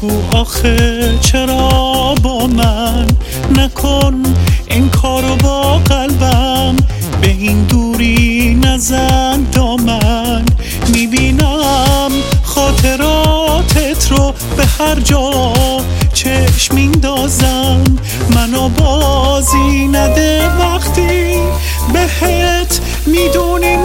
بگو آخه چرا با من نکن این کارو با قلبم، به این دوری نزن دامن. میبینم خاطراتت رو به هر جا چشم میندازم، منو بازی نده وقتی بهت میدونی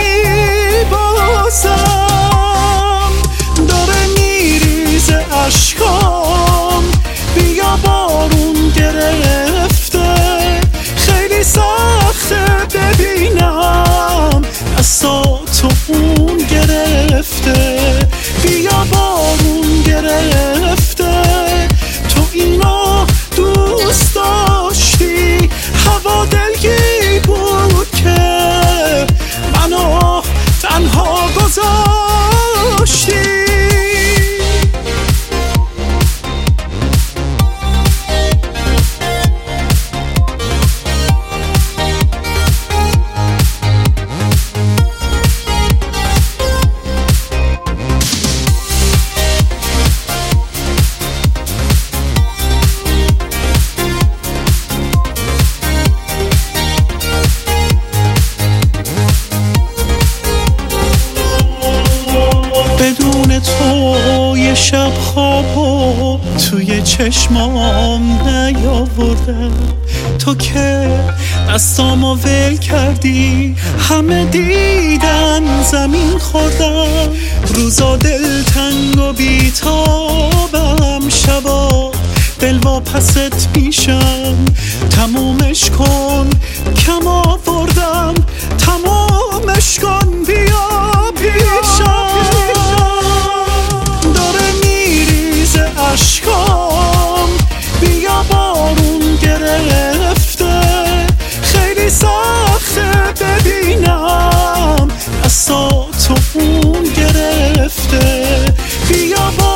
میبازم. داره میریزه اشکام، بیا بارون گرفته، خیلی سخته ببینم دستاتو اون گرفته. بیا بارون گرفته، تو اینو دوست داشتی، هوا دلگی بود که منو تنها گذاشتی. بدون تو یه شب خوابو توی چشمام نیاوردم، تو که دستامو ول کردی همه دیدن زمین خوردم. روزا دلتنگ و بیتابم، شبا دل واپست میشم. تمومش کن کم آوردم، تمومش کن بیا پیشم. داره میریزه اشکام، بیا بارون گرفته، خیلی سخته ببینم دستاتو اون گرفته. بیا